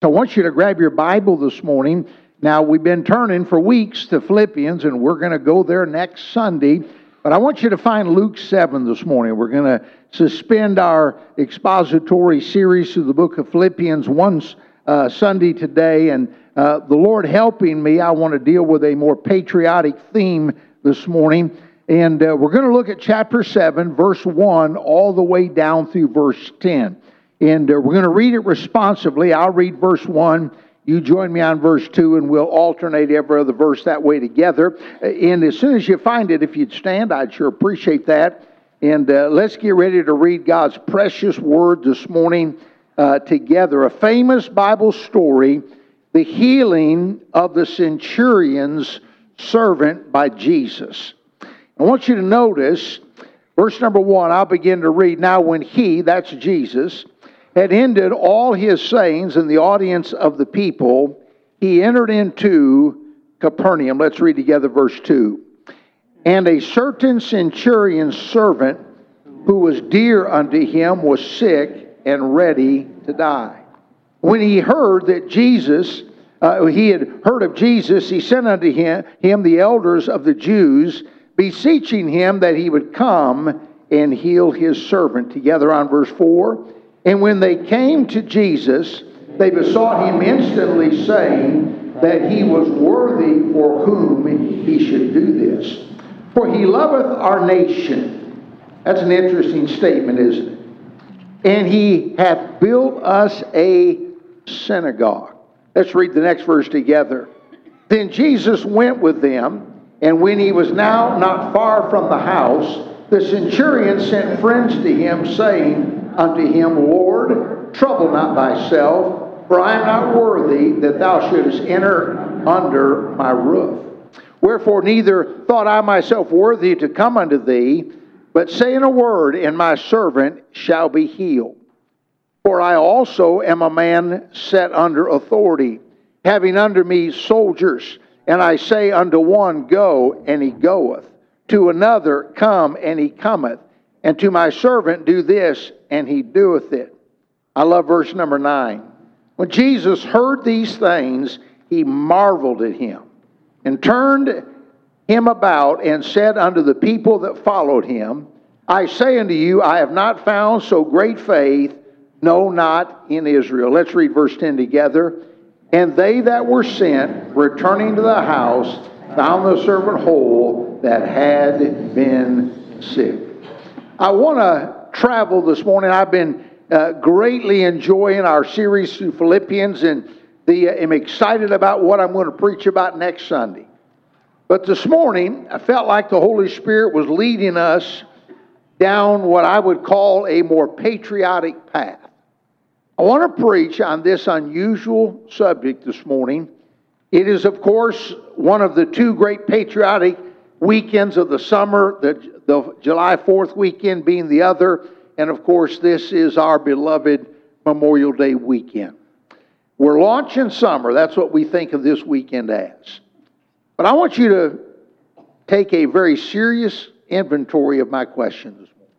I want you to grab your Bible this morning. Now, we've been turning for weeks to Philippians, and we're going to go there next Sunday. But I want you to find Luke 7 this morning. We're going to suspend our expository series through the book of Philippians one Sunday today. And the Lord helping me, I want to deal with a more patriotic theme this morning. And we're going to look at chapter 7, verse 1, all the way down through verse 10. And we're going to read it responsively. I'll read verse 1. You join me on verse 2, and we'll alternate every other verse that way together. And as soon as you find it, if you'd stand, I'd sure appreciate that. And let's get ready to read God's precious word this morning together. A famous Bible story, the healing of the centurion's servant by Jesus. I want you to notice, verse number 1, I'll begin to read. Now when he, that's Jesus, had ended all his sayings in the audience of the people, he entered into Capernaum. Let's read together verse 2. And a certain centurion's servant, who was dear unto him, was sick and ready to die. When he heard that he had heard of Jesus, he sent unto him the elders of the Jews, beseeching him that he would come and heal his servant. Together on verse 4. And when they came to Jesus, they besought him instantly, saying that he was worthy for whom he should do this. For he loveth our nation. That's an interesting statement, isn't it? And he hath built us a synagogue. Let's read the next verse together. Then Jesus went with them, and when he was now not far from the house, the centurion sent friends to him, saying unto him, Lord, trouble not thyself, for I am not worthy that thou shouldest enter under my roof. Wherefore neither thought I myself worthy to come unto thee, but say in a word, and my servant shall be healed. For I also am a man set under authority, having under me soldiers. And I say unto one, Go, and he goeth. To another, Come, and he cometh. And to my servant, Do this, and he doeth it. I love verse number 9. When Jesus heard these things, he marveled at him, and turned him about, and said unto the people that followed him, I say unto you, I have not found so great faith, no, not in Israel. Let's read verse 10 together. And they that were sent, returning to the house, found the servant whole that had been sick. I want to travel this morning. I've been greatly enjoying our series through Philippians, and I'm excited about what I'm going to preach about next Sunday. But this morning, I felt like the Holy Spirit was leading us down what I would call a more patriotic path. I want to preach on this unusual subject this morning. It is, of course, one of the two great patriotic weekends of the summer, the July 4th weekend being the other. And, of course, this is our beloved Memorial Day weekend. We're launching summer. That's what we think of this weekend as. But I want you to take a very serious inventory of my question this morning.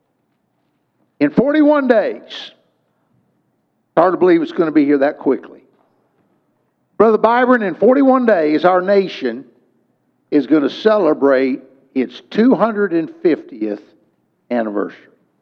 In 41 days, hard to believe it's going to be here that quickly. Brother Byron, in 41 days, our nation is going to celebrate its 250th anniversary.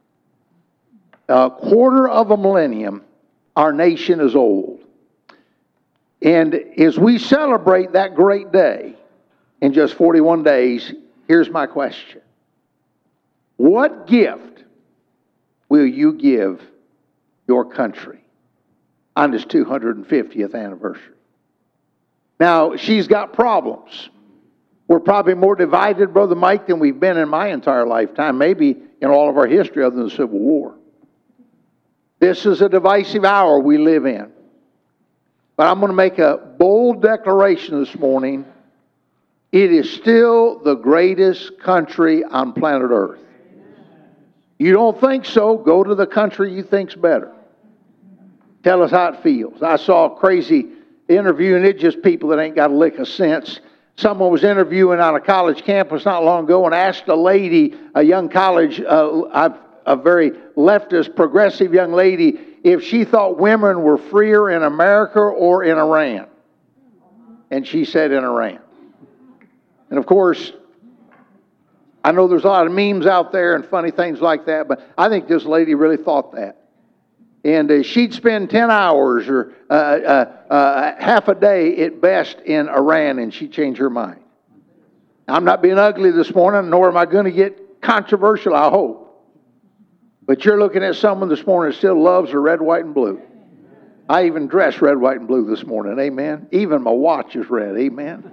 A quarter of a millennium, our nation is old. And as we celebrate that great day in just 41 days, here's my question. What gift will you give your country on its 250th anniversary? Now, she's got problems. We're probably more divided, Brother Mike, than we've been in my entire lifetime, maybe in all of our history other than the Civil War. This is a divisive hour we live in. But I'm going to make a bold declaration this morning. It is still the greatest country on planet Earth. You don't think so? Go to the country you think's better. Tell us how it feels. I saw a crazy interview, and it's just people that ain't got a lick of sense. Someone was interviewing on a college campus not long ago and asked a lady, a young college, a very leftist, progressive young lady, if she thought women were freer in America or in Iran. And she said in Iran. And of course, I know there's a lot of memes out there and funny things like that, but I think this lady really thought that. And she'd spend 10 hours or half a day at best in Iran, and she'd change her mind. I'm not being ugly this morning, nor am I going to get controversial, I hope. But you're looking at someone this morning that still loves the red, white, and blue. I even dressed red, white, and blue this morning, amen. Even my watch is red, amen.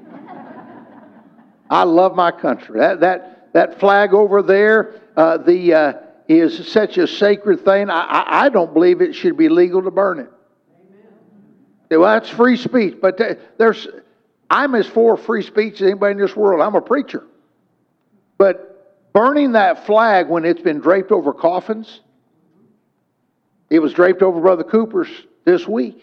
I love my country. That flag over there is such a sacred thing. I don't believe it should be legal to burn it. Well, that's free speech, but I'm as for free speech as anybody in this world. I'm a preacher. But burning that flag when it's been draped over coffins, it was draped over Brother Cooper's this week.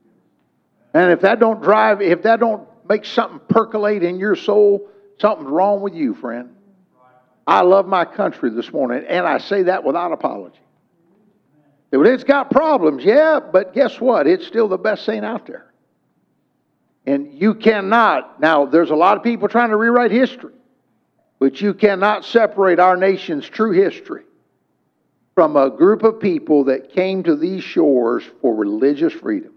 And if that don't make something percolate in your soul, something's wrong with you, friend. I love my country this morning, and I say that without apology. It's got problems, yeah, but guess what? It's still the best thing out there. And you cannot, now there's a lot of people trying to rewrite history, but you cannot separate our nation's true history from a group of people that came to these shores for religious freedom.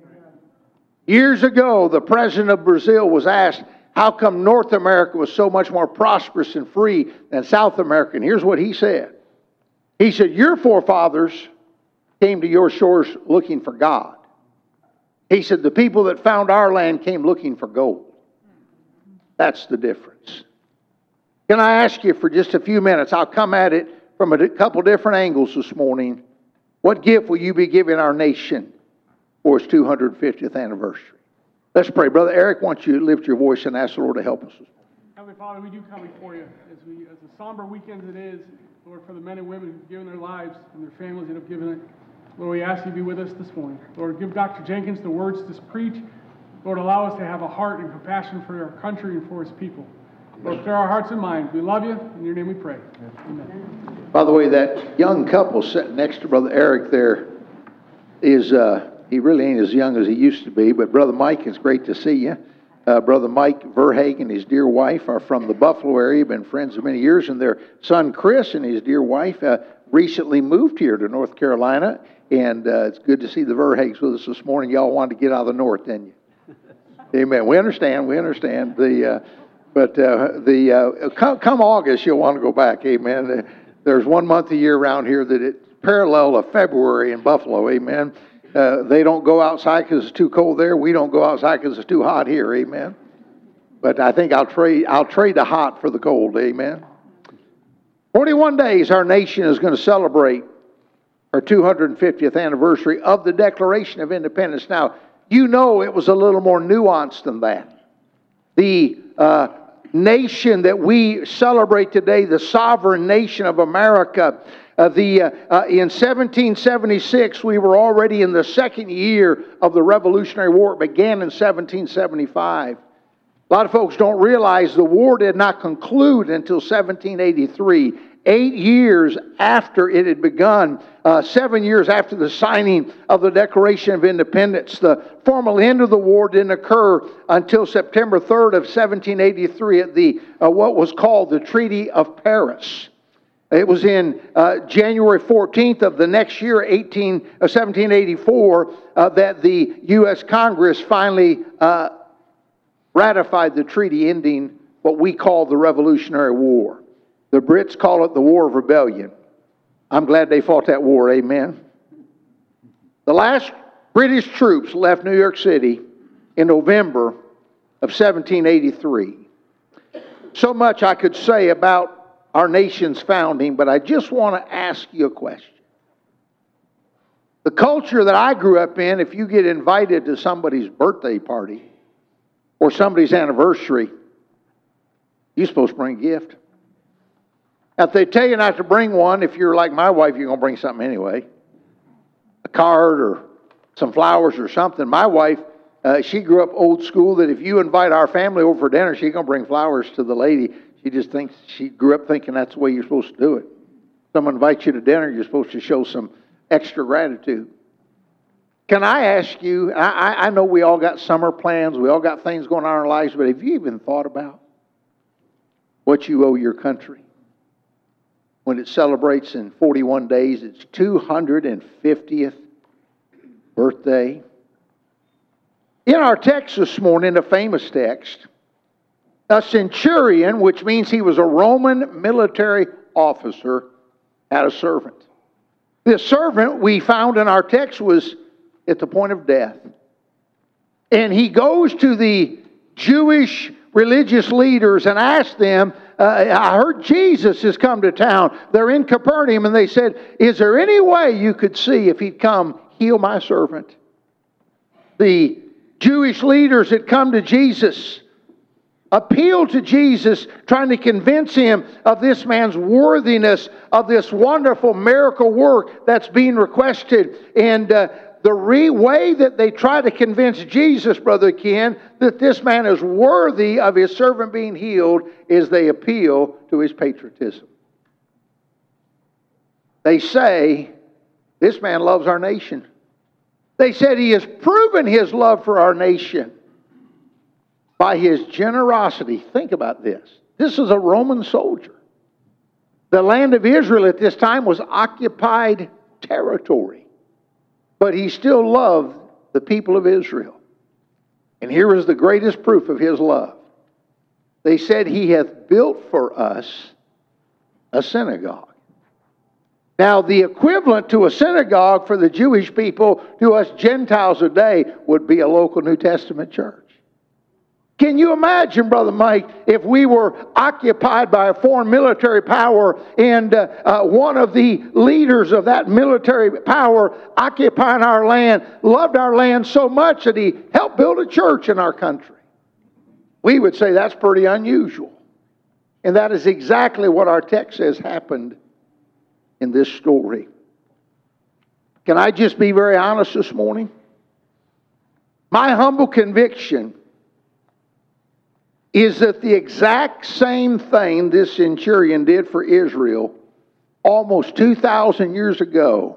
Years ago, the president of Brazil was asked, how come North America was so much more prosperous and free than South America? And here's what he said. He said, your forefathers came to your shores looking for God. He said, the people that found our land came looking for gold. That's the difference. Can I ask you for just a few minutes? I'll come at it from a couple different angles this morning. What gift will you be giving our nation for its 250th anniversary? Let's pray. Brother Eric, why don't you lift your voice and ask the Lord to help us. Heavenly Father, we do come before you as a somber weekend it is, Lord, for the men and women who've given their lives and their families that have given it. Lord, we ask you to be with us this morning. Lord, give Dr. Jenkins the words to preach. Lord, allow us to have a heart and compassion for our country and for his people. Lord, clear our hearts and minds. We love you. In your name we pray. Amen. By the way, that young couple sitting next to Brother Eric there is, he really ain't as young as he used to be, but Brother Mike, it's great to see you. Brother Mike Verhagen and his dear wife are from the Buffalo area, been friends for many years, and their son Chris and his dear wife recently moved here to North Carolina, and it's good to see the Verhagens with us this morning. Y'all wanted to get out of the north, didn't you? Amen. We understand. Come August, you'll want to go back. Amen. There's 1 month a year around here that it's parallel of February in Buffalo. Amen. They don't go outside because it's too cold there. We don't go outside because it's too hot here. Amen. But I think I'll trade the hot for the cold. Amen. 41 days our nation is going to celebrate our 250th anniversary of the Declaration of Independence. Now, you know it was a little more nuanced than that. The nation that we celebrate today, the sovereign nation of America, in 1776, we were already in the second year of the Revolutionary War. It began in 1775. A lot of folks don't realize the war did not conclude until 1783. 8 years after it had begun, 7 years after the signing of the Declaration of Independence. The formal end of the war didn't occur until September 3rd of 1783 at the what was called the Treaty of Paris. It was in January 14th of the next year, 1784, that the U.S. Congress finally ratified the treaty ending what we call the Revolutionary War. The Brits call it the War of Rebellion. I'm glad they fought that war, amen. The last British troops left New York City in November of 1783. So much I could say about our nation's founding, but I just want to ask you a question. The culture that I grew up in, if you get invited to somebody's birthday party or somebody's anniversary, you're supposed to bring a gift. Now, if they tell you not to bring one, if you're like my wife, you're going to bring something anyway. A card or some flowers or something. My wife, she grew up old school that if you invite our family over for dinner, she's going to bring flowers to the lady. She grew up thinking that's the way you're supposed to do it. Someone invites you to dinner, you're supposed to show some extra gratitude. Can I ask you, I know we all got summer plans, we all got things going on in our lives, but have you even thought about what you owe your country? When it celebrates in 41 days its 250th birthday. In our text this morning, a famous text, a centurion, which means he was a Roman military officer, had a servant. This servant we found in our text was at the point of death. And he goes to the Jewish religious leaders and asks them, I heard Jesus has come to town. They're in Capernaum, and they said, is there any way you could see if he'd come heal my servant? The Jewish leaders had come to Jesus, appealed to Jesus, trying to convince him of this man's worthiness, of this wonderful miracle work that's being requested. And the way that they try to convince Jesus, Brother Ken, that this man is worthy of his servant being healed is they appeal to his patriotism. They say, this man loves our nation. They said he has proven his love for our nation by his generosity. Think about this. This is a Roman soldier. The land of Israel at this time was occupied territory. But he still loved the people of Israel. And here is the greatest proof of his love. They said, he hath built for us a synagogue. Now, the equivalent to a synagogue for the Jewish people, to us Gentiles today, would be a local New Testament church. Can you imagine, Brother Mike, if we were occupied by a foreign military power and one of the leaders of that military power occupying our land loved our land so much that he helped build a church in our country? We would say that's pretty unusual. And that is exactly what our text says happened in this story. Can I just be very honest this morning? My humble conviction is that the exact same thing this centurion did for Israel almost 2,000 years ago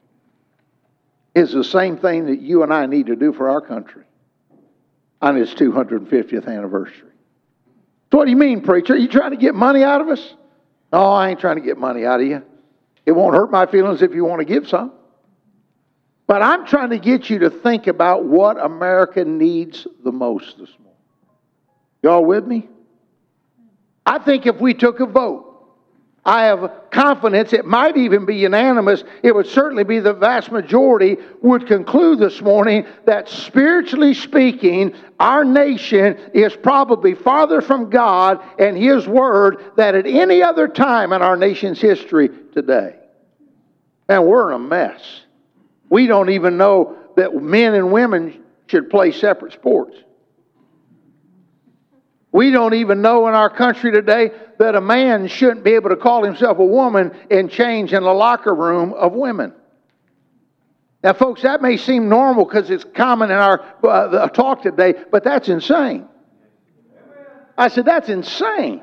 is the same thing that you and I need to do for our country on its 250th anniversary. So what do you mean, preacher? Are you trying to get money out of us? No, I ain't trying to get money out of you. It won't hurt my feelings if you want to give some. But I'm trying to get you to think about what America needs the most this morning. Y'all with me? I think if we took a vote, I have confidence it might even be unanimous. It would certainly be the vast majority would conclude this morning that spiritually speaking, our nation is probably farther from God and His Word than at any other time in our nation's history today. And we're in a mess. We don't even know that men and women should play separate sports. We don't even know in our country today that a man shouldn't be able to call himself a woman and change in the locker room of women. Now, folks, that may seem normal because it's common in our talk today, but that's insane. I said, that's insane.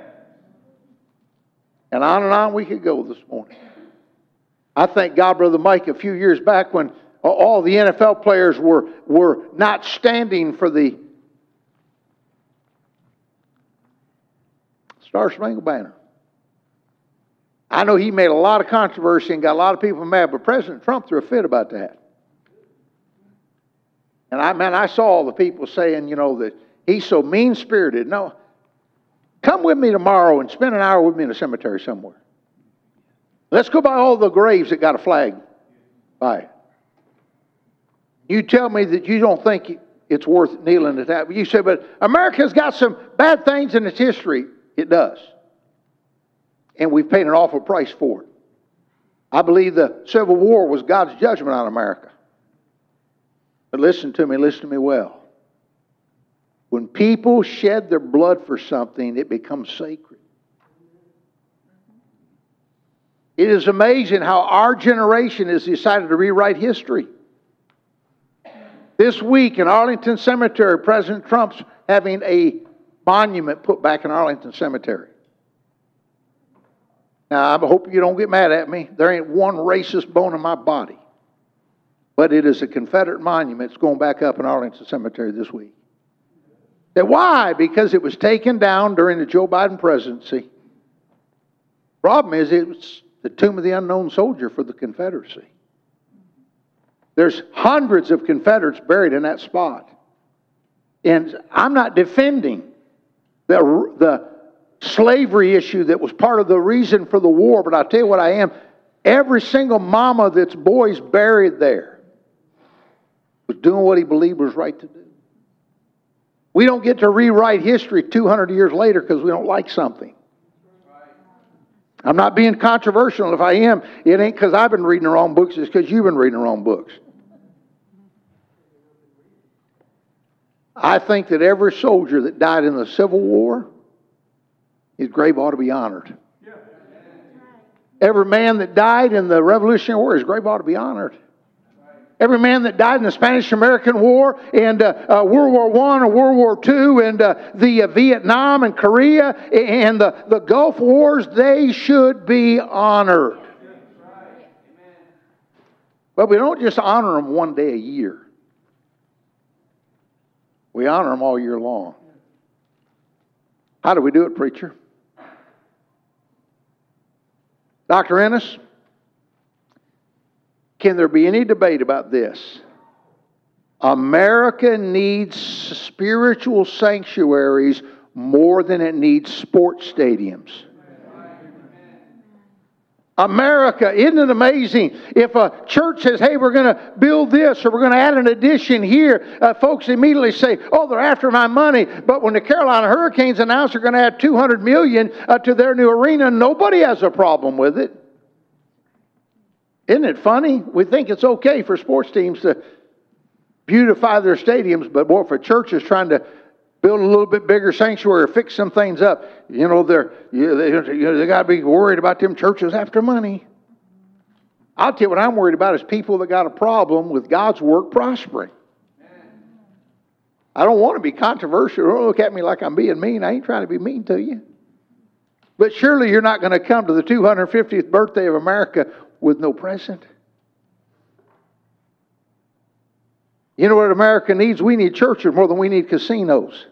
And on we could go this morning. I thank God, Brother Mike, a few years back when all the NFL players were not standing for the Star Spangled Banner. I know he made a lot of controversy and got a lot of people mad, but President Trump threw a fit about that. And I saw all the people saying, that he's so mean-spirited. No, come with me tomorrow and spend an hour with me in a cemetery somewhere. Let's go by all the graves that got a flag by it. You tell me that you don't think it's worth kneeling at that. You say, but America's got some bad things in its history. It does. And we've paid an awful price for it. I believe the Civil War was God's judgment on America. But listen to me well. When people shed their blood for something, it becomes sacred. It is amazing how our generation has decided to rewrite history. This week in Arlington Cemetery, President Trump's having a monument put back in Arlington Cemetery. Now, I hope you don't get mad at me. There ain't one racist bone in my body. But it is a Confederate monument. It's going back up in Arlington Cemetery this week. Why? Because it was taken down during the Joe Biden presidency. Problem is, it's the tomb of the unknown soldier for the Confederacy. There's hundreds of Confederates buried in that spot. And I'm not defending the slavery issue that was part of the reason for the war, but I'll tell you what I am. Every single mama that's boys buried there was doing what he believed was right to do. We don't get to rewrite history 200 years later because we don't like something. I'm not being controversial. If I am, it ain't because I've been reading the wrong books. It's because you've been reading the wrong books. I think that every soldier that died in the Civil War, his grave ought to be honored. Every man that died in the Revolutionary War, his grave ought to be honored. Every man that died in the Spanish-American War and World War I or World War II and the Vietnam and Korea and the Gulf Wars, they should be honored. But we don't just honor them one day a year. We honor them all year long. How do we do it, preacher? Dr. Ennis, can there be any debate about this? America needs spiritual sanctuaries more than it needs sports stadiums. America, isn't it amazing? If a church says, hey, we're going to build this or we're going to add an addition here, folks immediately say, oh, they're after my money. But when the Carolina Hurricanes announced they're going to add $200 million to their new arena, nobody has a problem with it. Isn't it funny? We think it's okay for sports teams to beautify their stadiums, but boy, if a church is trying to build a little bit bigger sanctuary or fix some things up, they got to be worried about them churches after money. I'll tell you what I'm worried about is people that got a problem with God's work prospering. I don't want to be controversial. Don't look at me like I'm being mean. I ain't trying to be mean to you. But surely you're not going to come to the 250th birthday of America with no present. You know what America needs? We need churches more than we need casinos.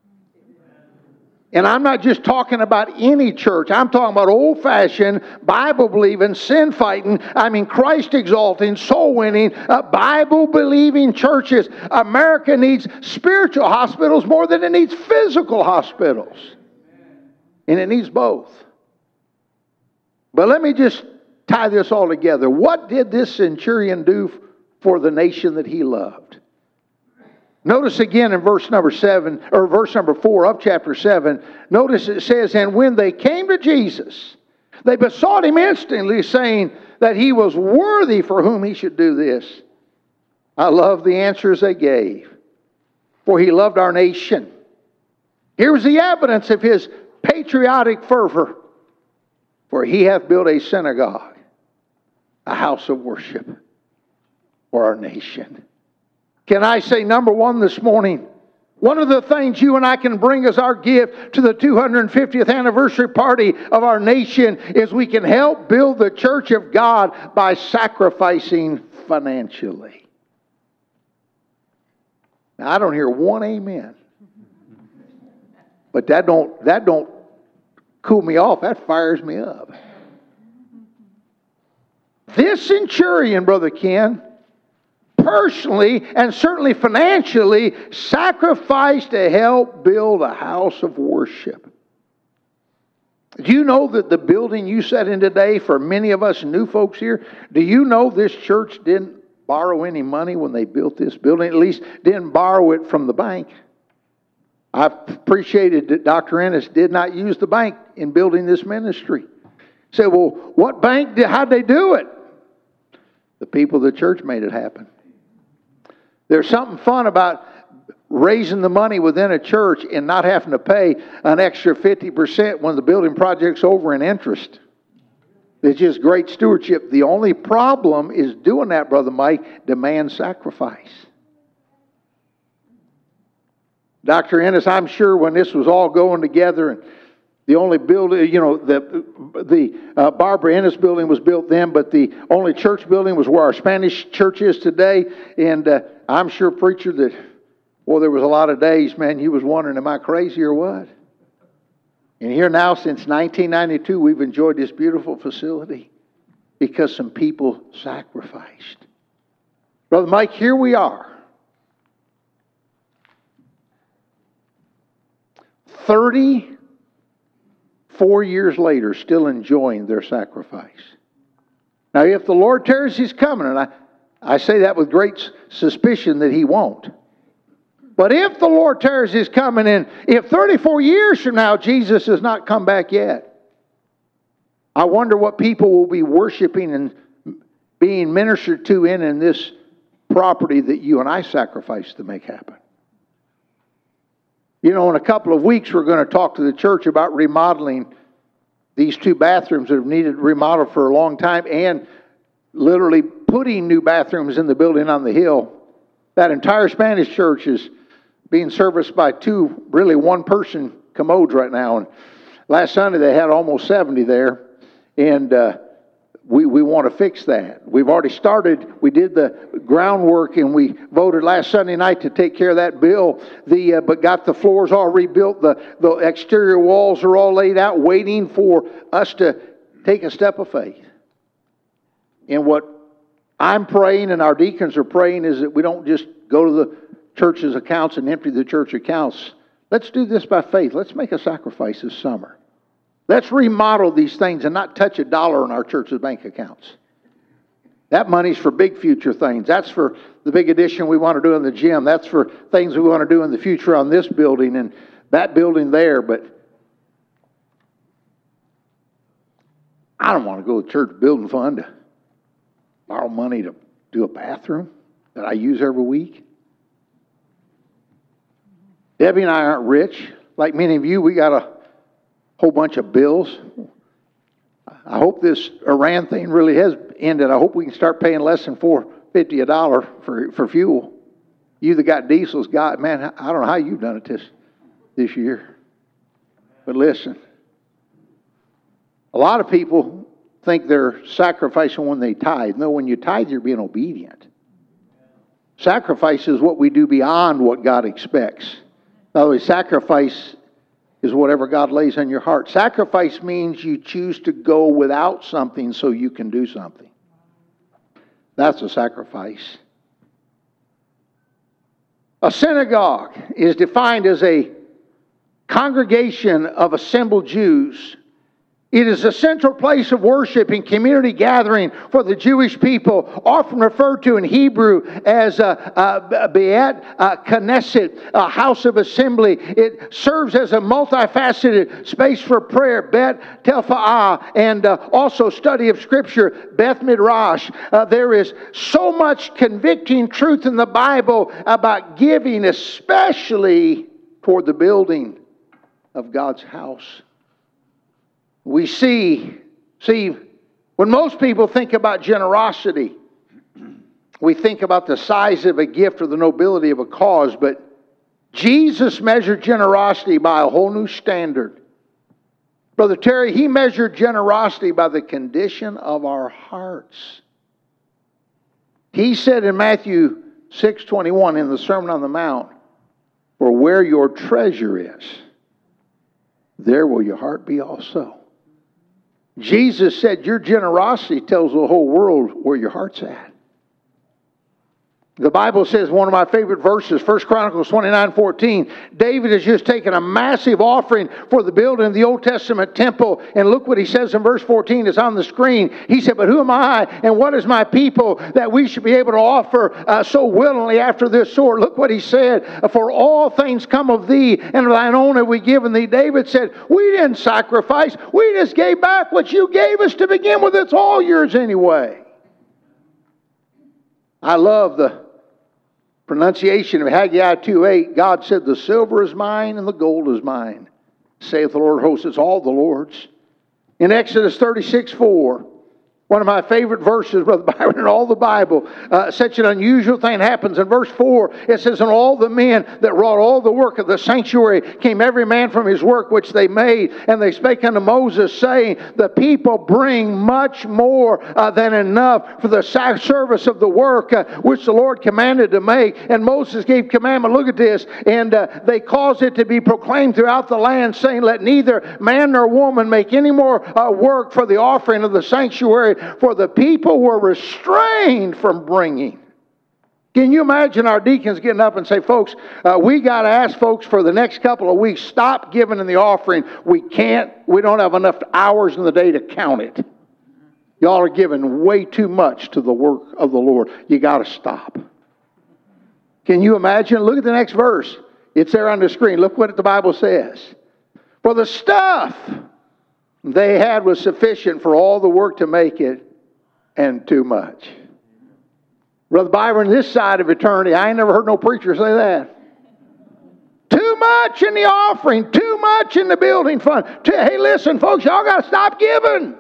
And I'm not just talking about any church. I'm talking about old-fashioned, Bible-believing, sin-fighting, Christ-exalting, soul-winning, Bible-believing churches. America needs spiritual hospitals more than it needs physical hospitals. And it needs both. But let me just tie this all together. What did this centurion do for the nation that he loved? Notice again in verse number 7, or verse number 4 of chapter 7, notice it says, and when they came to Jesus, they besought him instantly, saying that he was worthy for whom he should do this. I love the answers they gave. For he loved our nation. Here was the evidence of his patriotic fervor. For he hath built a synagogue, a house of worship for our nation. Can I say number one this morning? One of the things you and I can bring as our gift to the 250th anniversary party of our nation is we can help build the church of God by sacrificing financially. Now, I don't hear one amen. But that don't cool me off. That fires me up. This centurion, Brother Ken, personally and certainly financially sacrificed to help build a house of worship. Do you know that the building you sat in today, for many of us new folks here, do you know this church didn't borrow any money when they built this building? At least didn't borrow it from the bank. I appreciated that Dr. Ennis did not use the bank in building this ministry. Say, well, what bank how'd they do it? The people of the church made it happen. There's something fun about raising the money within a church and not having to pay an extra 50% when the building project's over in interest. It's just great stewardship. The only problem is doing that, Brother Mike, demands sacrifice. Dr. Ennis, I'm sure when this was all going together and The only building, the Barbara Ennis building was built then, but the only church building was where our Spanish church is today. And I'm sure, preacher, that, well, there was a lot of days, man, you was wondering, am I crazy or what? And here now, since 1992, we've enjoyed this beautiful facility because some people sacrificed. Brother Mike, here we are. 34 years later, still enjoying their sacrifice. Now, if the Lord tarries His coming, and I say that with great suspicion that He won't. But if the Lord tarries His coming, and if 34 years from now Jesus has not come back yet, I wonder what people will be worshiping and being ministered to in this property that you and I sacrificed to make happen. You know, in a couple of weeks, we're going to talk to the church about remodeling these 2 bathrooms that have needed remodeled for a long time, and literally putting new bathrooms in the building on the hill. That entire Spanish church is being serviced by 2, really one-person commodes right now. And last Sunday, they had almost 70 there, and we want to fix that. We've already started. We did the groundwork, and we voted last Sunday night to take care of that bill. But got the floors all rebuilt. The exterior walls are all laid out, waiting for us to take a step of faith. And what I'm praying and our deacons are praying is that we don't just go to the church's accounts and empty the church accounts. Let's do this by faith. Let's make a sacrifice this summer. Let's remodel these things and not touch a dollar in our church's bank accounts. That money's for big future things. That's for the big addition we want to do in the gym. That's for things we want to do in the future on this building and that building there. But I don't want to go to the church building fund to borrow money to do a bathroom that I use every week. Debbie and I aren't rich. Like many of you, we got a whole bunch of bills. I hope this Iran thing really has ended. I hope we can start paying less than $4.50 a dollar for fuel. You that got diesels, man, I don't know how you've done it this year. But listen, a lot of people think they're sacrificing when they tithe. No, when you tithe, you're being obedient. Sacrifice is what we do beyond what God expects. In other words, sacrifice is whatever God lays on your heart. Sacrifice means you choose to go without something so you can do something. That's a sacrifice. A synagogue is defined as a congregation of assembled Jews. It is a central place of worship and community gathering for the Jewish people, often referred to in Hebrew as Beit Knesset, a house of assembly. It serves as a multifaceted space for prayer, Bet Telfa'ah, and also study of Scripture, Beth Midrash. There is so much convicting truth in the Bible about giving, especially toward the building of God's house. We see, when most people think about generosity, we think about the size of a gift or the nobility of a cause, but Jesus measured generosity by a whole new standard. Brother Terry, He measured generosity by the condition of our hearts. He said in Matthew 6:21 in the Sermon on the Mount, "For where your treasure is, there will your heart be also." Jesus said, your generosity tells the whole world where your heart's at. The Bible says, one of my favorite verses, 1 Chronicles 29:14, David has just taken a massive offering for the building of the Old Testament temple. And look what he says in verse 14. It's on the screen. He said, but who am I and what is my people that we should be able to offer so willingly after this sort? Look what he said. For all things come of thee, and of thine own have we given thee. David said, we didn't sacrifice. We just gave back what you gave us to begin with. It's all yours anyway. I love the pronunciation of Haggai 2:8. God said, the silver is mine and the gold is mine, saith the Lord of hosts. It's all the Lord's. In Exodus 36:4, One of my favorite verses, Brother Byron, in all the Bible. Such an unusual thing happens. In verse 4, it says, "And all the men that wrought all the work of the sanctuary came every man from his work which they made. And they spake unto Moses, saying, The people bring much more than enough for the service of the work which the Lord commanded to make. And Moses gave commandment," look at this, "and they caused it to be proclaimed throughout the land, saying, Let neither man nor woman make any more work for the offering of the sanctuary, for the people were restrained from bringing." Can you imagine our deacons getting up and say, "Folks, we got to ask folks for the next couple of weeks, stop giving in the offering. We don't have enough hours in the day to count it. Y'all are giving way too much to the work of the Lord. You got to stop." Can you imagine? Look at the next verse. It's there on the screen. Look what the Bible says. "For the stuff they had was sufficient for all the work to make it, and too much." Brother Byron, this side of eternity, I ain't never heard no preacher say that. Too much in the offering, too much in the building fund. Hey, listen, folks, y'all got to stop giving.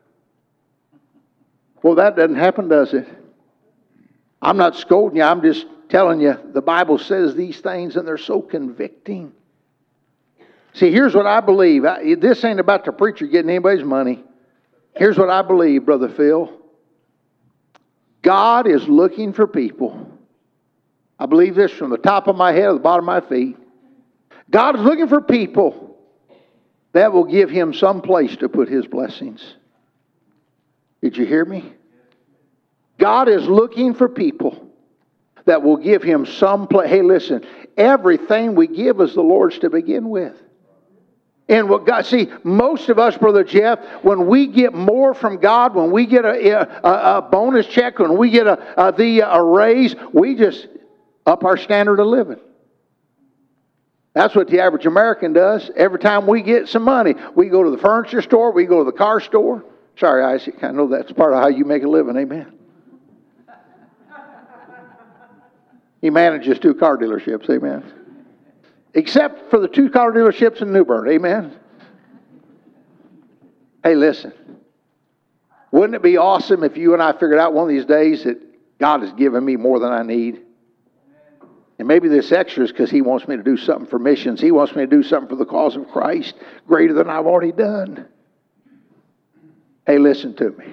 Well, that doesn't happen, does it? I'm not scolding you. I'm just telling you, the Bible says these things, and they're so convicting. See, here's what I believe. This ain't about the preacher getting anybody's money. Here's what I believe, Brother Phil. God is looking for people. I believe this from the top of my head to the bottom of my feet. God is looking for people that will give Him some place to put His blessings. Did you hear me? God is looking for people that will give Him some place. Hey, listen, everything we give is the Lord's to begin with. And what God, see, most of us, Brother Jeff, when we get more from God, when we get a bonus check, when we get a raise, we just up our standard of living. That's what the average American does. Every time we get some money, we go to the furniture store, we go to the car store. Sorry, Isaac, I know that's part of how you make a living, amen. He manages 2 car dealerships, amen. Except for the 2 car dealerships in New Bern, amen. Hey, listen. Wouldn't it be awesome if you and I figured out one of these days that God has given me more than I need? And maybe this extra is because He wants me to do something for missions. He wants me to do something for the cause of Christ greater than I've already done. Hey, listen to me.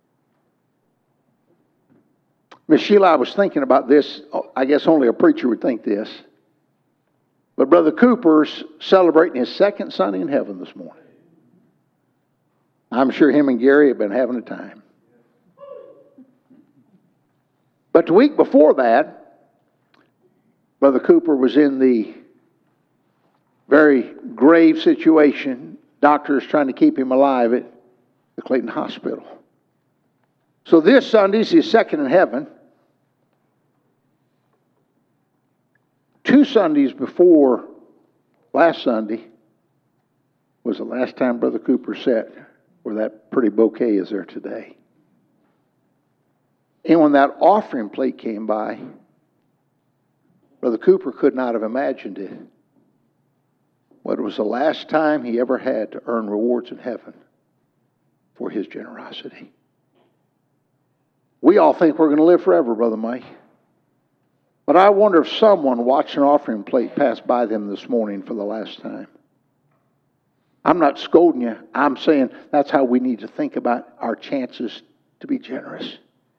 Miss Sheila, I was thinking about this. I guess only a preacher would think this. But Brother Cooper's celebrating his 2nd Sunday in heaven this morning. I'm sure him and Gary have been having a time. But the week before that, Brother Cooper was in the very grave situation. Doctors trying to keep him alive at the Clayton Hospital. So this Sunday's his 2nd in heaven. 2 Sundays before last Sunday was the last time Brother Cooper sat where that pretty bouquet is there today. And when that offering plate came by, Brother Cooper could not have imagined it. But it was the last time he ever had to earn rewards in heaven for his generosity. We all think we're going to live forever, Brother Mike. But I wonder if someone watched an offering plate pass by them this morning for the last time. I'm not scolding you. I'm saying that's how we need to think about our chances to be generous.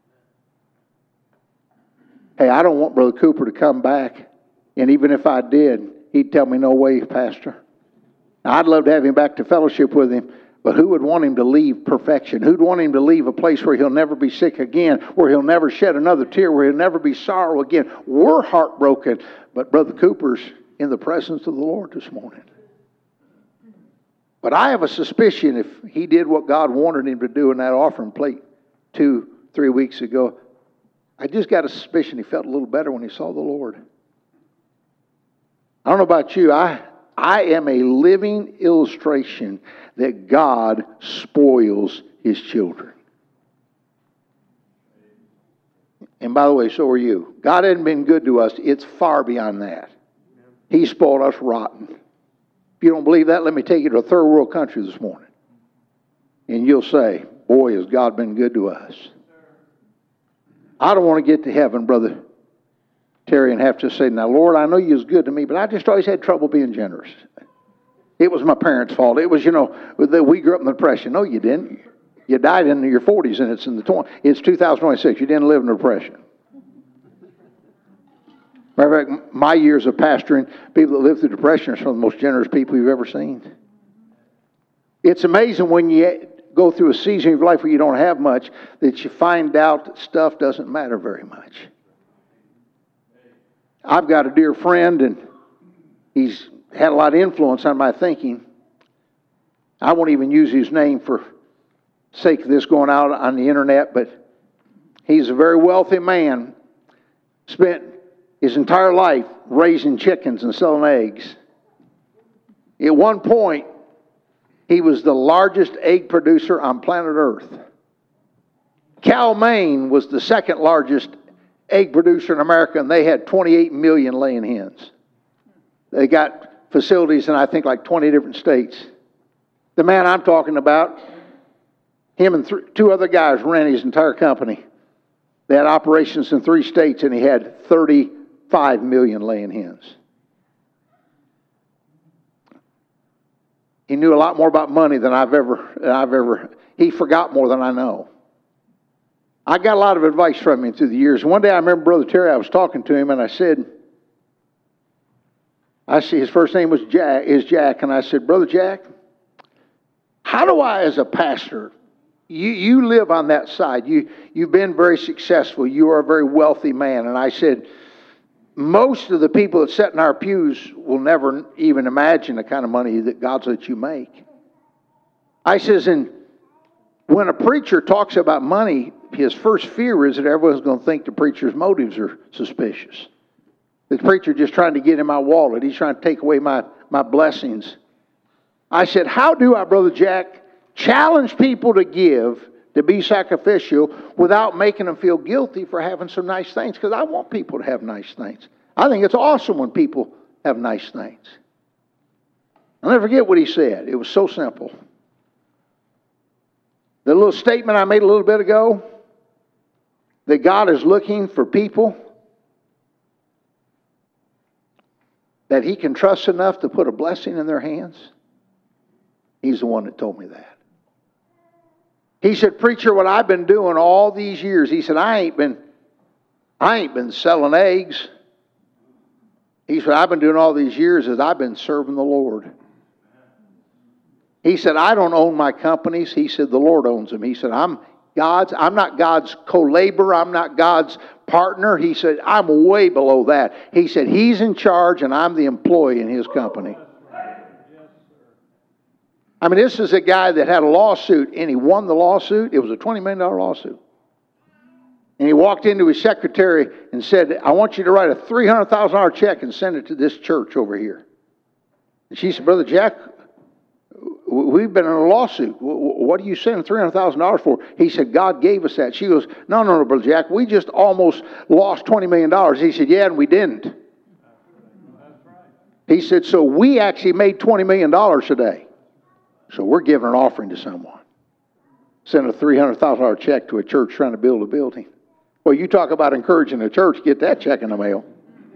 Hey, I don't want Brother Cooper to come back, and even if I did, he'd tell me, "No way, Pastor." Now, I'd love to have him back to fellowship with him, but who would want him to leave perfection? Who'd want him to leave a place where he'll never be sick again, where he'll never shed another tear, where he'll never be sorrow again? We're heartbroken, but Brother Cooper's in the presence of the Lord this morning. But I have a suspicion if he did what God wanted him to do in that offering plate 2-3 weeks ago, I just got a suspicion he felt a little better when he saw the Lord. I don't know about you. I am a living illustration that God spoils His children. And by the way, so are you. God hasn't been good to us. It's far beyond that. He spoiled us rotten. If you don't believe that, let me take you to a third world country this morning. And you'll say, Boy, has God been good to us. I don't want to get to heaven, Brother Terry, and have to say, now, Lord, I know you was good to me, but I just always had trouble being generous. It was my parents' fault. It was, we grew up in the Depression. No, you didn't. You died in your 40s, and it's 2026. You didn't live in the Depression. Matter of fact, my years of pastoring, people that lived through Depression are some of the most generous people you've ever seen. It's amazing when you go through a season of your life where you don't have much, that you find out that stuff doesn't matter very much. I've got a dear friend, and he's had a lot of influence on my thinking. I won't even use his name for sake of this going out on the internet, but he's a very wealthy man, spent his entire life raising chickens and selling eggs. At one point, he was the largest egg producer on planet Earth. Cal-Maine was the second largest egg producer in America, and they had 28 million laying hens. They got facilities in, I think, like 20 different states. The man I'm talking about, him and two other guys ran his entire company. They had operations in 3 states, and he had 35 million laying hens. He knew a lot more about money than I've ever. He forgot more than I know. I got a lot of advice from him through the years. One day I remember Brother Terry, I was talking to him, and I said, his first name was Jack, and I said, Brother Jack, how do I, as a pastor, you live on that side. You've been very successful. You are a very wealthy man. And I said, most of the people that sit in our pews will never even imagine the kind of money that God's let you make. I says, and when a preacher talks about money, his first fear is that everyone's going to think the preacher's motives are suspicious. The preacher just trying to get in my wallet. He's trying to take away my blessings. I said, how do I, Brother Jack, challenge people to give, to be sacrificial, without making them feel guilty for having some nice things? Because I want people to have nice things. I think it's awesome when people have nice things. I'll never forget what he said. It was so simple. The little statement I made a little bit ago, that God is looking for people that He can trust enough to put a blessing in their hands. He's the one that told me that. He said, preacher, what I've been doing all these years, he said, I ain't been selling eggs. He said, I've been doing all these years is I've been serving the Lord. He said, I don't own my companies. He said, the Lord owns them. He said, I'm not God's co-laborer. I'm not God's partner. He said, I'm way below that. He said, He's in charge and I'm the employee in His company. I mean, this is a guy that had a lawsuit, and he won the lawsuit. It was a $20 million lawsuit. And he walked into his secretary and said, I want you to write a $300,000 check and send it to this church over here. And she said, Brother Jack, we've been in a lawsuit. What are you sending $300,000 for? He said, God gave us that. She goes, no, Brother Jack, we just almost lost $20 million. He said, yeah, and we didn't. He said, so we actually made $20 million today. So we're giving an offering to someone. Send a $300,000 check to a church trying to build a building. Well, you talk about encouraging a church, get that check in the mail.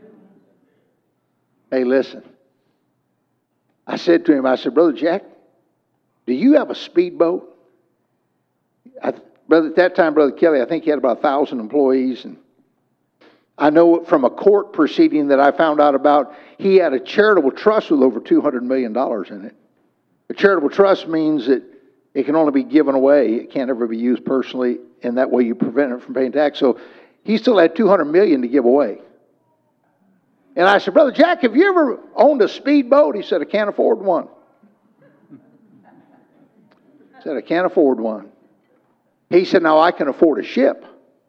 Hey, listen. I said to him, Brother Jack, do you have a speedboat? At that time, Brother Kelly, I think he had about 1,000 employees. And I know from a court proceeding that I found out about, he had a charitable trust with over $200 million in it. A charitable trust means that it can only be given away. It can't ever be used personally, and that way you prevent it from paying tax. So he still had $200 million to give away. And I said, Brother Jack, have you ever owned a speedboat? He said, I can't afford one. I said, I can't afford one. He said, now I can afford a ship,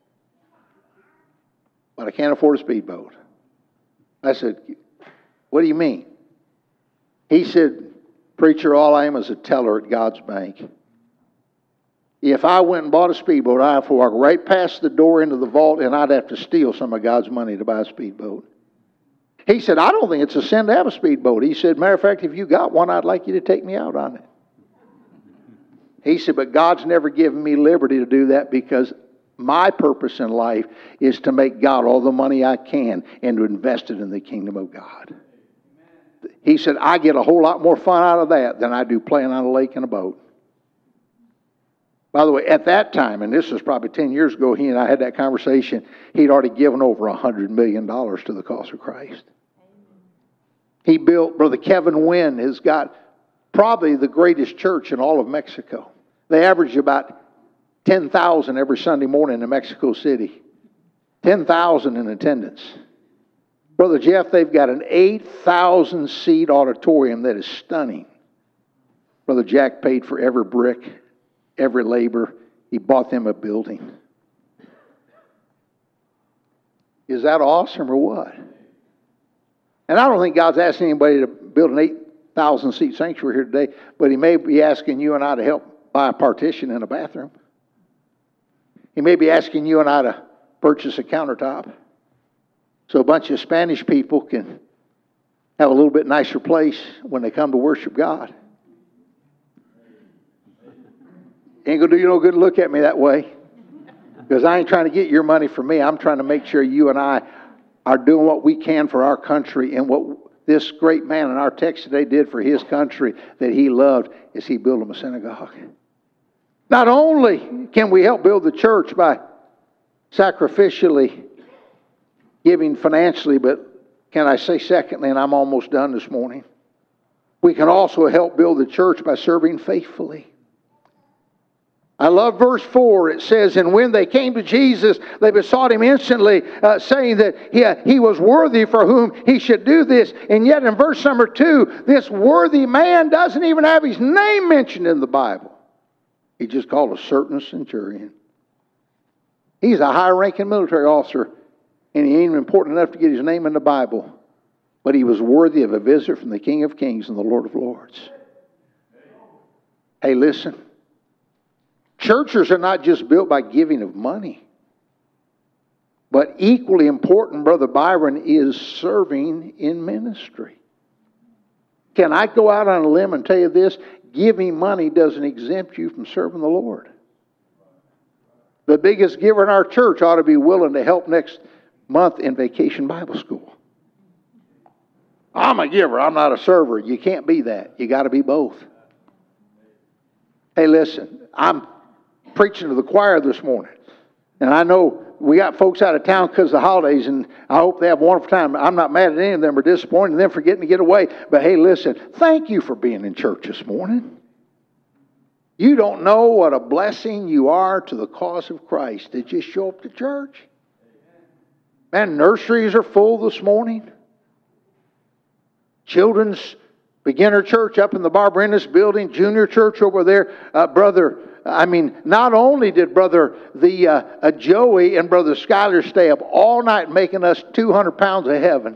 but I can't afford a speedboat. I said, what do you mean? He said, preacher, all I am is a teller at God's bank. If I went and bought a speedboat, I'd have to walk right past the door into the vault, and I'd have to steal some of God's money to buy a speedboat. He said, I don't think it's a sin to have a speedboat. He said, matter of fact, if you got one, I'd like you to take me out on it. He said, but God's never given me liberty to do that because my purpose in life is to make God all the money I can and to invest it in the kingdom of God. He said, I get a whole lot more fun out of that than I do playing on a lake in a boat. By the way, at that time, and this was probably 10 years ago, he and I had that conversation, he'd already given over $100 million to the cause of Christ. He built, Brother Kevin Wynn has got probably the greatest church in all of Mexico. They average about 10,000 every Sunday morning in Mexico City. 10,000 in attendance. Brother Jeff, they've got an 8,000-seat auditorium that is stunning. Brother Jack paid for every brick, every labor. He bought them a building. Is that awesome or what? And I don't think God's asking anybody to build an 8,000-seat sanctuary here today, but He may be asking you and I to help buy a partition in a bathroom. He may be asking you and I to purchase a countertop so a bunch of Spanish people can have a little bit nicer place when they come to worship God. Ain't going to do you no good to look at me that way, because I ain't trying to get your money from me. I'm trying to make sure you and I are doing what we can for our country, and what this great man in our text today did for his country that he loved is he built him a synagogue. Not only can we help build the church by sacrificially giving financially, but can I say secondly, and I'm almost done this morning, we can also help build the church by serving faithfully. I love verse 4. It says, and when they came to Jesus, they besought Him instantly, saying that he was worthy for whom He should do this. And yet in verse number 2, this worthy man doesn't even have his name mentioned in the Bible. He just called a certain centurion. He's a high-ranking military officer, and he ain't even important enough to get his name in the Bible. But he was worthy of a visit from the King of Kings and the Lord of Lords. Hey, listen. Churches are not just built by giving of money. But equally important, Brother Byron, is serving in ministry. Can I go out on a limb and tell you this? Giving money doesn't exempt you from serving the Lord. The biggest giver in our church ought to be willing to help next month in Vacation Bible School. I'm a giver, I'm not a server. You can't be that. You got to be both. Hey, listen, I'm preaching to the choir this morning. And I know we got folks out of town because of the holidays, and I hope they have a wonderful time. I'm not mad at any of them or disappointed in them for getting to get away. But hey, listen, thank you for being in church this morning. You don't know what a blessing you are to the cause of Christ that you show up to church. Man, nurseries are full this morning. Children's beginner church up in the Barbara Ennis building, junior church over there. Not only did Brother Joey and Brother Schuyler stay up all night making us 200 pounds of heaven.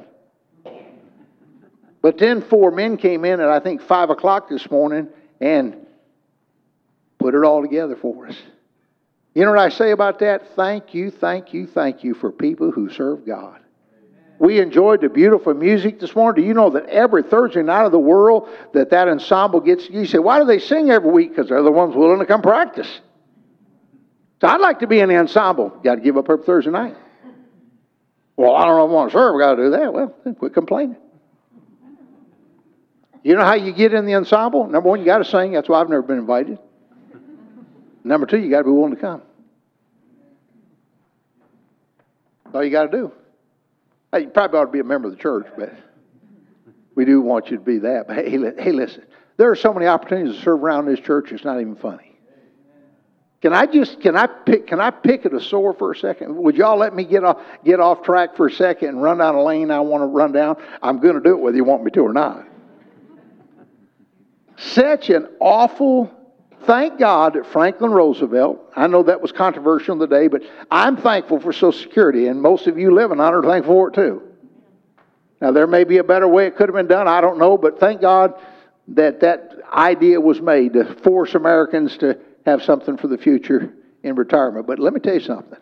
But then 4 men came in at I think 5 o'clock this morning and put it all together for us. You know what I say about that? Thank you, thank you, thank you for people who serve God. We enjoyed the beautiful music this morning. Do you know that every Thursday night of the world that ensemble gets, you say, why do they sing every week? Because they're the ones willing to come practice. So I'd like to be in the ensemble. Got to give up every Thursday night. Well, I don't know if I want to serve. We got to do that. Well, then quit complaining. You know how you get in the ensemble? Number one, you got to sing. That's why I've never been invited. Number two, you got to be willing to come. That's all you got to do. You probably ought to be a member of the church, but we do want you to be that. But hey, listen, there are so many opportunities to serve around this church. It's not even funny. Can I pick at a sore for a second? Would y'all let me get off track for a second and run down a lane I want to run down? I'm going to do it whether you want me to or not. Such an awful. Thank God that Franklin Roosevelt, I know that was controversial today, but I'm thankful for Social Security, and most of you living on it are thankful for it too. Now, there may be a better way it could have been done, I don't know, but thank God that idea was made to force Americans to have something for the future in retirement. But let me tell you something.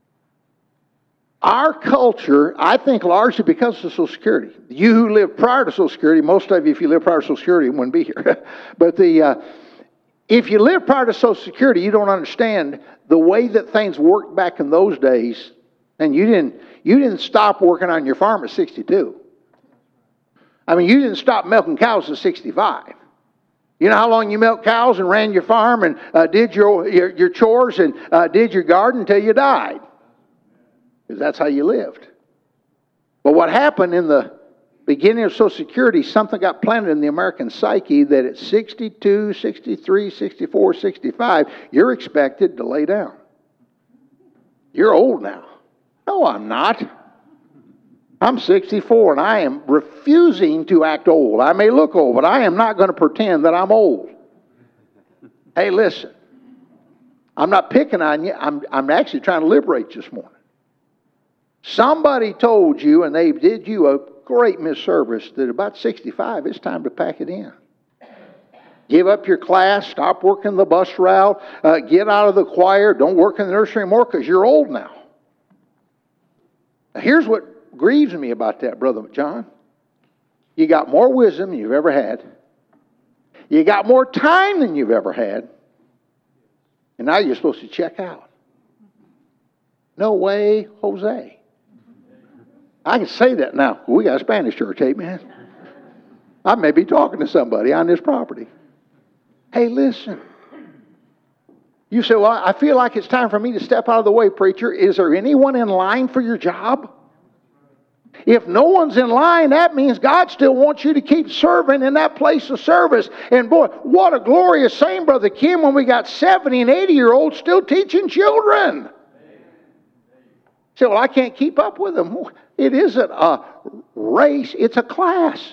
Our culture, I think largely because of Social Security. You who lived prior to Social Security, most of you, if you lived prior to Social Security, wouldn't be here. But If you live prior to Social Security, you don't understand the way that things worked back in those days. And you didn't stop working on your farm at 62. I mean, you didn't stop milking cows at 65. You know how long you milked cows and ran your farm and did your chores and did your garden until you died. Because that's how you lived. But what happened in the beginning of Social Security, something got planted in the American psyche that at 62, 63, 64, 65, you're expected to lay down. You're old now. No, I'm not. I'm 64 and I am refusing to act old. I may look old, but I am not going to pretend that I'm old. Hey, listen. I'm not picking on you. I'm actually trying to liberate you this morning. Somebody told you, and they did you a great misservice, that about 65, it's time to pack it in. Give up your class, stop working the bus route, get out of the choir, don't work in the nursery anymore because you're old now. Now, here's what grieves me about that, Brother John. You got more wisdom than you've ever had. You got more time than you've ever had. And now you're supposed to check out. No way, Jose. I can say that now. We got a Spanish church, amen. I may be talking to somebody on this property. Hey, listen. You say, well, I feel like it's time for me to step out of the way, preacher. Is there anyone in line for your job? If no one's in line, that means God still wants you to keep serving in that place of service. And boy, what a glorious saying, Brother Kim, when we got 70 and 80-year-olds still teaching children. Say, well, I can't keep up with them. It isn't a race, it's a class.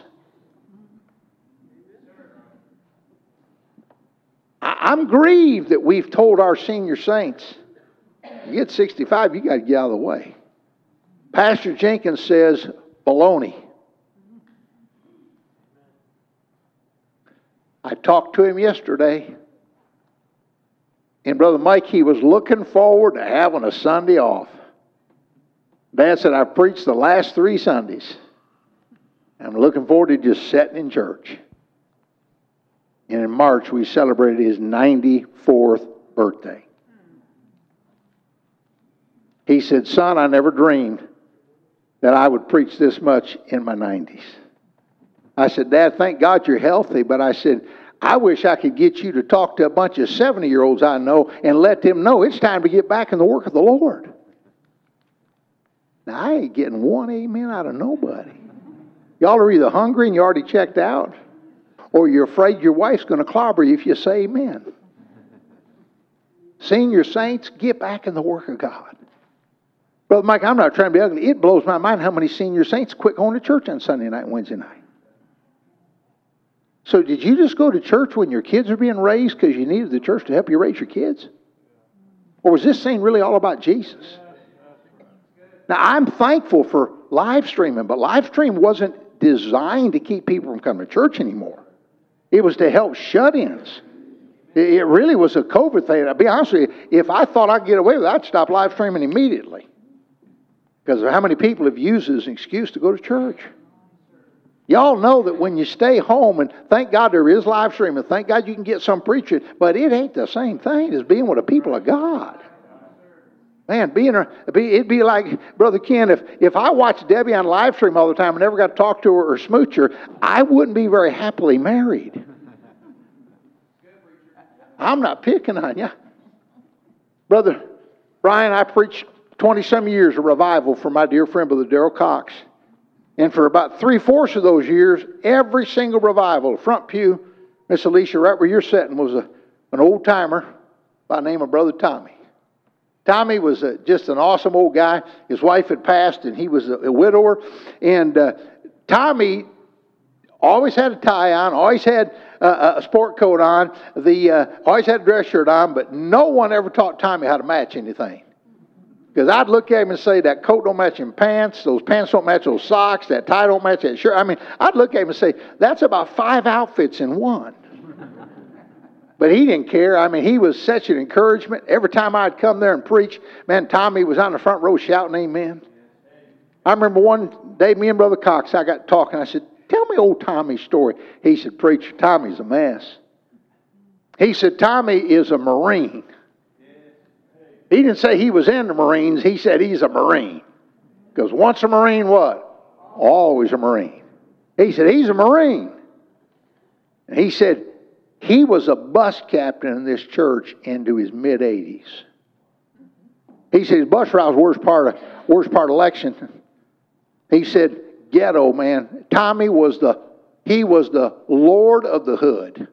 I'm grieved that we've told our senior saints, you get 65, you got to get out of the way. Pastor Jenkins says, baloney. I talked to him yesterday, and Brother Mike, he was looking forward to having a Sunday off. Dad said, I've preached the last 3 Sundays. I'm looking forward to just sitting in church. And in March, we celebrated his 94th birthday. He said, son, I never dreamed that I would preach this much in my 90s. I said, Dad, thank God you're healthy. But I said, I wish I could get you to talk to a bunch of 70-year-olds I know and let them know it's time to get back in the work of the Lord. Now, I ain't getting one amen out of nobody. Y'all are either hungry and you already checked out, or you're afraid your wife's going to clobber you if you say amen. Senior saints, get back in the work of God. Brother Mike, I'm not trying to be ugly. It blows my mind how many senior saints quit going to church on Sunday night and Wednesday night. So did you just go to church when your kids are being raised because you needed the church to help you raise your kids? Or was this thing really all about Jesus? Now, I'm thankful for live streaming, but live stream wasn't designed to keep people from coming to church anymore. It was to help shut-ins. It really was a COVID thing. I'll be honest with you, if I thought I'd get away with it, I'd stop live streaming immediately. Because of how many people have used it as an excuse to go to church. Y'all know that when you stay home, and thank God there is live streaming, thank God you can get some preaching, but it ain't the same thing as being with the people of God. Man, it'd be like, Brother Ken, if I watched Debbie on live stream all the time and never got to talk to her or smooch her, I wouldn't be very happily married. I'm not picking on you. Brother Brian, I preached 20-some years of revival for my dear friend, Brother Darrell Cox. And for about 3/4 of those years, every single revival, front pew, Miss Alicia, right where you're sitting, was an old-timer by the name of Brother Tommy. Tommy was just an awesome old guy. His wife had passed, and he was a widower. And Tommy always had a tie on, always had a sport coat on, always had a dress shirt on, but no one ever taught Tommy how to match anything. Because I'd look at him and say, that coat don't match him pants, those pants don't match those socks, that tie don't match that shirt. I mean, I'd look at him and say, that's about 5 outfits in one. But he didn't care. I mean, he was such an encouragement. Every time I'd come there and preach, man, Tommy was on the front row shouting amen. I remember one day, me and Brother Cox, I got talking. I said, tell me old Tommy's story. He said, preacher, Tommy's a mess. He said, Tommy is a Marine. He didn't say he was in the Marines. He said he's a Marine. Because once a Marine, what? Always a Marine. He said he's a Marine. And he said he was a bus captain in this church into his mid-80s. He said his bus route was worst part of Lexington. He said, ghetto, man. Tommy was the Lord of the hood.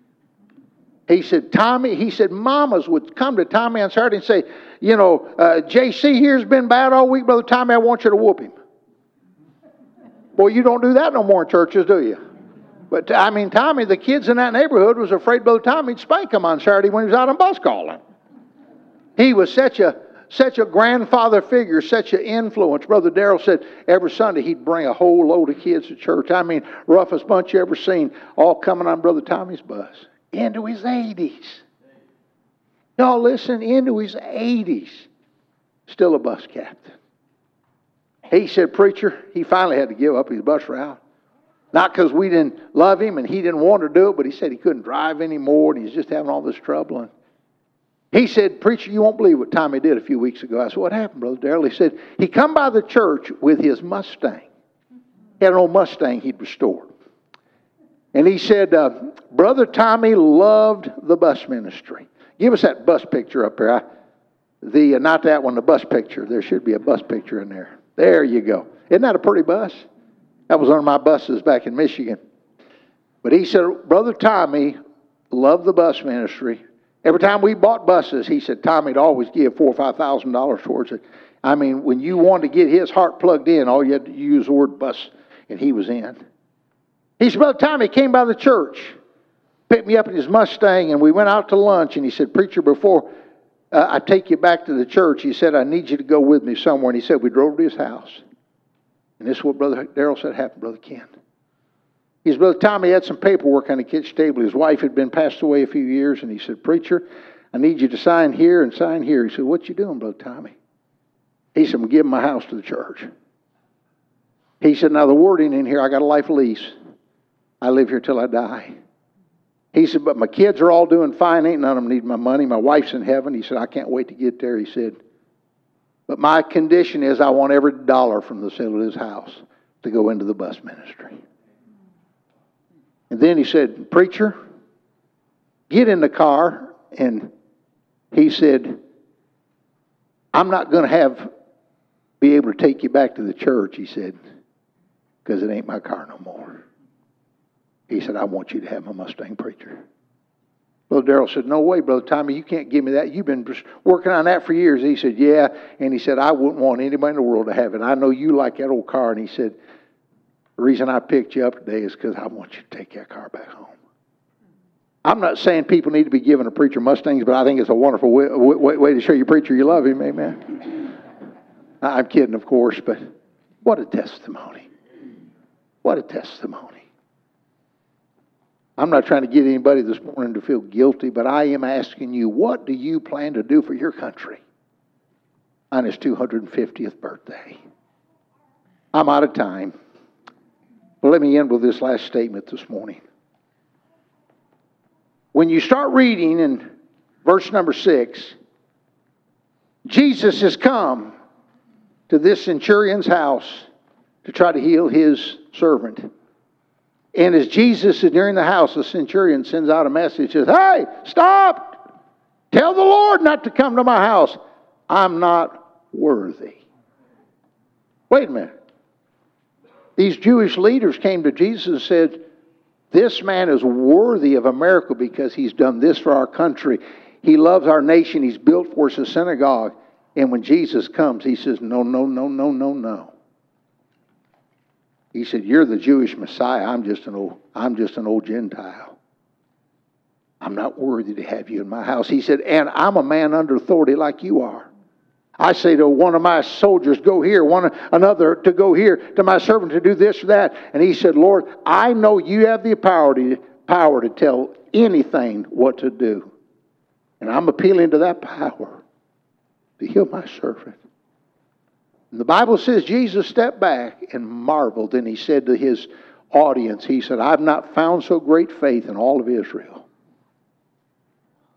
He said, mamas would come to Tommy on Saturday and say, JC here's been bad all week, Brother Tommy, I want you to whoop him. Boy, you don't do that no more in churches, do you? But, Tommy, the kids in that neighborhood was afraid Brother Tommy'd spank them on Saturday when he was out on bus calling. He was such a grandfather figure, such an influence. Brother Darrell said every Sunday he'd bring a whole load of kids to church. Roughest bunch you ever seen, all coming on Brother Tommy's bus. Into his 80s. Y'all listen, into his 80s. Still a bus captain. He said, preacher, he finally had to give up his bus route. Not because we didn't love him and he didn't want to do it, but he said he couldn't drive anymore and he's just having all this trouble. And he said, preacher, you won't believe what Tommy did a few weeks ago. I said, what happened, Brother Darrell? He said, he come by the church with his Mustang. He had an old Mustang he'd restored. And he said, Brother Tommy loved the bus ministry. Give us that bus picture up there. Not that one, the bus picture. There should be a bus picture in there. There you go. Isn't that a pretty bus? That was one of my buses back in Michigan. But he said, Brother Tommy loved the bus ministry. Every time we bought buses, he said, Tommy'd always give $4,000 or $5,000 towards it. When you wanted to get his heart plugged in, all you had to use the word bus, and he was in. He said, Brother Tommy came by the church, picked me up in his Mustang, and we went out to lunch. And he said, preacher, before I take you back to the church, he said, I need you to go with me somewhere. And he said, we drove to his house. And this is what Brother Darrell said happened, Brother Ken. He said, Brother Tommy had some paperwork on the kitchen table. His wife had been passed away a few years. And he said, preacher, I need you to sign here and sign here. He said, what you doing, Brother Tommy? He said, I'm giving my house to the church. He said, now the wording in here, I got a life lease. I live here till I die. He said, but my kids are all doing fine. Ain't none of them need my money. My wife's in heaven. He said, I can't wait to get there. He said, but my condition is I want every dollar from the sale of this house to go into the bus ministry. And then he said, preacher, get in the car. And he said, I'm not going to be able to take you back to the church, he said, because it ain't my car no more. He said, I want you to have my Mustang, preacher. Brother Darrell said, no way, Brother Tommy, you can't give me that. You've been working on that for years. He said, yeah. And he said, I wouldn't want anybody in the world to have it. I know you like that old car. And he said, the reason I picked you up today is because I want you to take that car back home. I'm not saying people need to be giving a preacher Mustangs, but I think it's a wonderful way to show your preacher you love him. Amen. I'm kidding, of course, but what a testimony. What a testimony. I'm not trying to get anybody this morning to feel guilty, but I am asking you, what do you plan to do for your country on his 250th birthday? I'm out of time. But let me end with this last statement this morning. When you start reading in verse number 6, Jesus has come to this centurion's house to try to heal his servant. And as Jesus is nearing the house, the centurion sends out a message, says, hey, stop! Tell the Lord not to come to my house. I'm not worthy. Wait a minute. These Jewish leaders came to Jesus and said, this man is worthy of a miracle because he's done this for our country. He loves our nation. He's built for us a synagogue. And when Jesus comes, he says, no, no, no, no, no, no. He said, you're the Jewish Messiah. I'm just an old Gentile. I'm not worthy to have you in my house. He said, and I'm a man under authority like you are. I say to one of my soldiers, go here, another to go here, to my servant to do this or that. And he said, Lord, I know you have the power to tell anything what to do. And I'm appealing to that power to heal my servant. And the Bible says Jesus stepped back and marveled, and he said to his audience, he said, I've not found so great faith in all of Israel.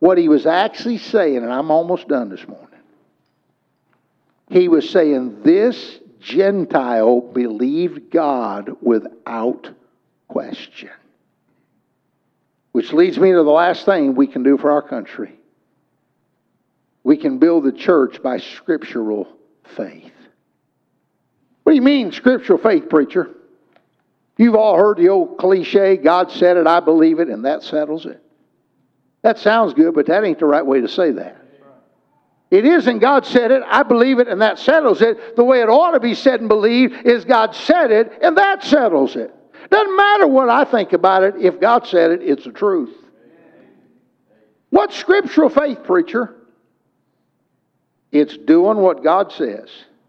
What he was actually saying, and I'm almost done this morning, he was saying this Gentile believed God without question. Which leads me to the last thing we can do for our country. We can build the church by scriptural faith. What do you mean, scriptural faith, preacher? You've all heard the old cliche, God said it, I believe it, and that settles it. That sounds good, but that ain't the right way to say that. It isn't God said it, I believe it, and that settles it. The way it ought to be said and believed is God said it, and that settles it. Doesn't matter what I think about it. If God said it, it's the truth. What's scriptural faith, preacher? It's doing what God says,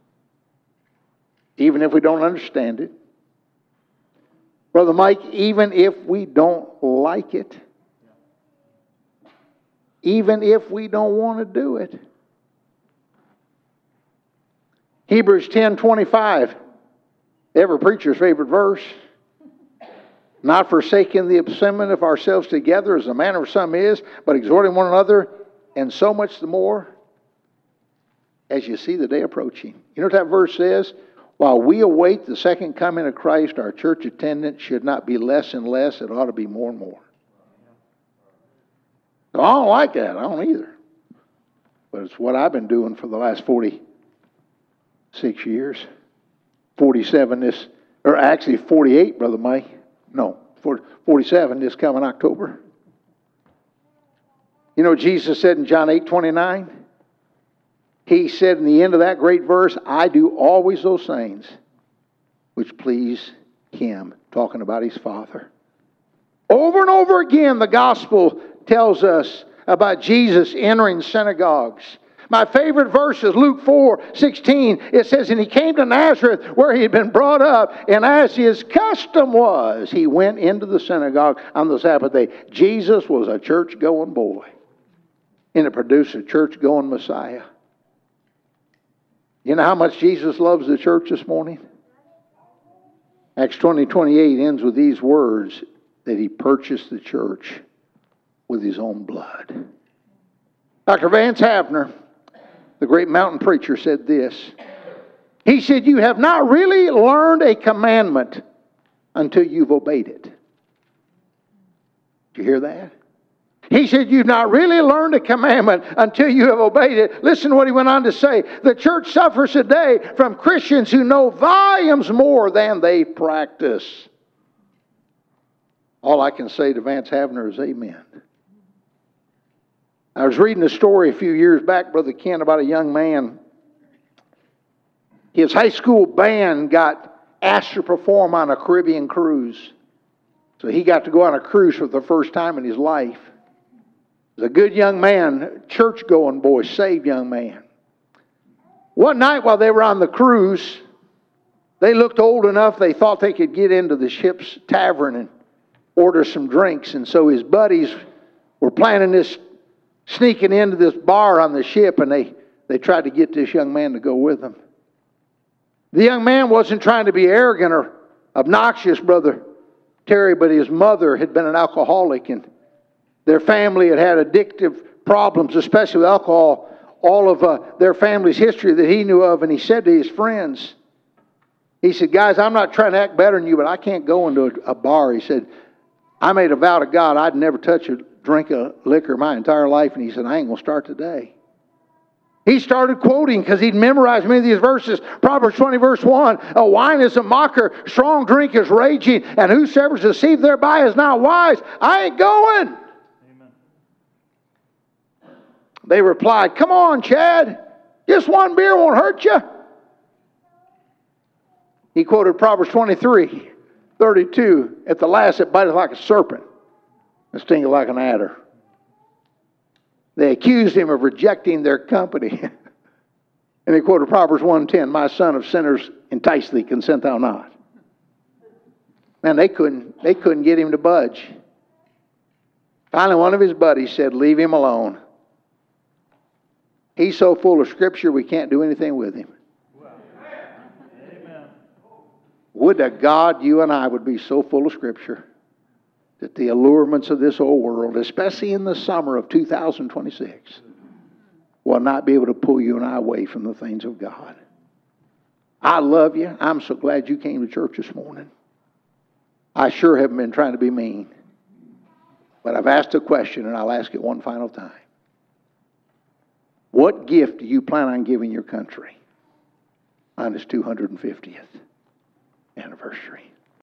even if we don't understand it. Brother Mike, even if we don't like it, even if we don't want to do it. Hebrews 10:25, every preacher's favorite verse. Not forsaking the assembling of ourselves together as the manner of some is, but exhorting one another, and so much the more as you see the day approaching. You know what that verse says? While we await the second coming of Christ, our church attendance should not be less and less. It ought to be more and more. So I don't like that. I don't either. But it's what I've been doing for the last 46 years. 47 this, or actually 48, Brother Mike. No, 47 this coming October. You know what Jesus said in John 8:29? He said in the end of that great verse, I do always those things which please Him, talking about His Father. Over and over again, the gospel tells us about Jesus entering synagogues. My favorite verse is Luke 4:16. It says, and He came to Nazareth where He had been brought up, and as His custom was, He went into the synagogue on the Sabbath day. Jesus was a church-going boy, and it produced a church-going Messiah. You know how much Jesus loves the church this morning? Acts 20:28 ends with these words, that He purchased the church with His own blood. Dr. Vance Havner, the great mountain preacher, said this. He said, you have not really learned a commandment until you've obeyed it. Did you hear that? He said, you've not really learned a commandment until you have obeyed it. Listen to what he went on to say. The church suffers today from Christians who know volumes more than they practice. All I can say to Vance Havner is amen. I was reading a story a few years back, Brother Ken, about a young man. His high school band got asked to perform on a Caribbean cruise. So he got to go on a cruise for the first time in his life. He was a good young man, church-going boy, saved young man. One night while they were on the cruise, they looked old enough they thought they could get into the ship's tavern and order some drinks. And so his buddies were planning this, sneaking into this bar on the ship, and they tried to get this young man to go with them. The young man wasn't trying to be arrogant or obnoxious, Brother Terry, but his mother had been an alcoholic, and their family had had addictive problems, especially with alcohol, all of their family's history that he knew of. And he said to his friends, he said, guys, I'm not trying to act better than you, but I can't go into a bar. He said, I made a vow to God I'd never touch a drink of liquor my entire life. And he said, I ain't going to start today. He started quoting, because he'd memorized many of these verses. Proverbs 20 verse 1, a wine is a mocker, strong drink is raging, and whosoever is deceived thereby is not wise. I ain't going. Amen. They replied, come on, Chad, just one beer won't hurt you. He quoted Proverbs 23:32, at the last it biteth like a serpent and stingeth like an adder. They accused him of rejecting their company. And he quoted Proverbs 1:10, my son of sinners entice thee, consent thou not. Man, they couldn't get him to budge. Finally, one of his buddies said, leave him alone. He's so full of Scripture, we can't do anything with him. Amen. Would to God you and I would be so full of Scripture that the allurements of this old world, especially in the summer of 2026, will not be able to pull you and I away from the things of God. I love you. I'm so glad you came to church this morning. I sure haven't been trying to be mean. But I've asked a question, and I'll ask it one final time. What gift do you plan on giving your country on its 250th anniversary?